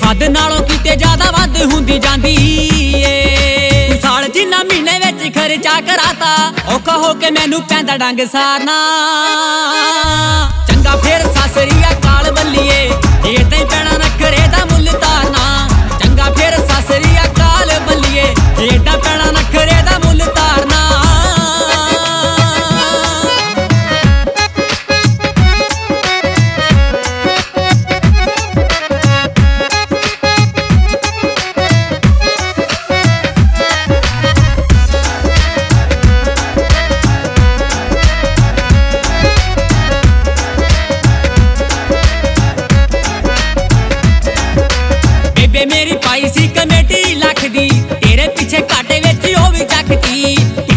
हद नालों किते ज्यादा वध हुंदी जांदी ए। साल जिन्ना महीने विच खर्चा कराता औखा हो के मैनू पैंदा डंग सारना। चंगा फिर सासरी अकाल बल्लीए इदां ही पैना नखरे दा मुल तारना। चंगा फिर सासरी अकाल बल्लीए इदां पैना नखरे दा मुल तारना। बेबे मेरी पाई सी कमेटी लख दी तेरे पीछे घाटे विच ओ भी चकती।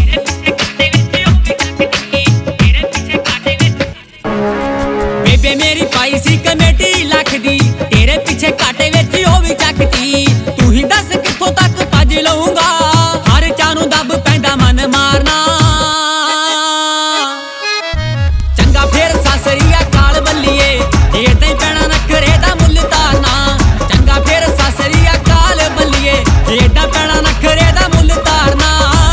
बेबे मेरी पाई सी कमेटी लख दी तेरे पीछे घाटे विच ओ भी चकती। तू ही दस कित्थों तक भज लऊंगा हर चानू दब पैंदा मन मारना। चंगा फिर सासरी अकाल बल्लीए इदां ही पैना नखरे दा मुल तारना। चंगा फिर सासरी अकाल बल्लीए इदां पैना नखरे दा मुल तारना।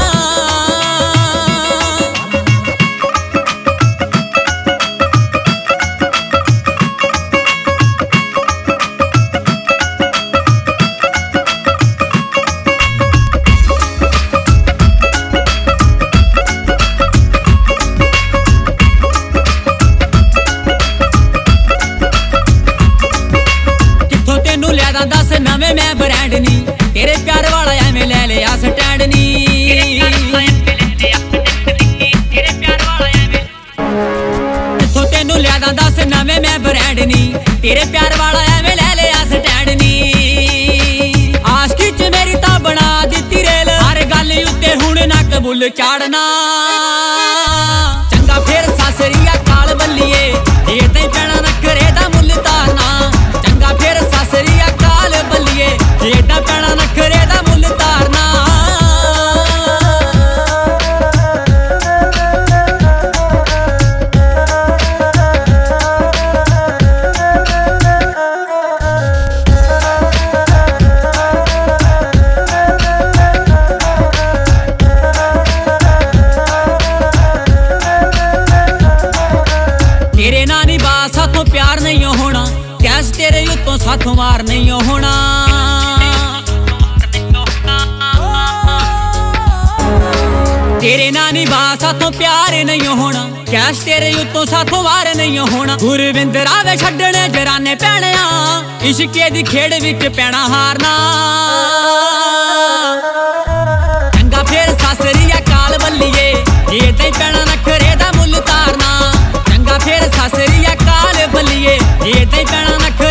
दस नवे मैं ब्रांड नी तेरे प्यार वाला एवें ले लिया स्टैंड नी। जिथों तेनू लिया दस नवे मैं ब्रांड नी तेरे प्यार वाला एवें ले लिया स्टैंड नी। आशिकी च मेरी तां बना दित्ती रेल हर गल उत्ते हुण ना कबूल चाड़ना। चंगा फिर सासरी अकाल बल्लीए इदां ही पैना नखरे दा मुल तारना। चंगा फिर सासरी अकाल बल्लीए इदां पैना नखरे दा मुल तारना। तेरे ना नी बात साथों प्यार नहीं होना कैश तेरे उत्तों साथों मार नहीं होना। तेरे ना नी बात साथों प्यार नहीं होना कैश तेरे उत्तों साथों वार नहीं होना। गुरविंदर आवे छड्डने जराने पैणे इश्के दी खेड़ विच पैना हारना। चंगा फिर सासरी अकाल बल्लीए इदां ही पैना नखरे दा मुल तारना। चंगा फिर सासरी अकाल बल्लीए इदां ही पैना नखरे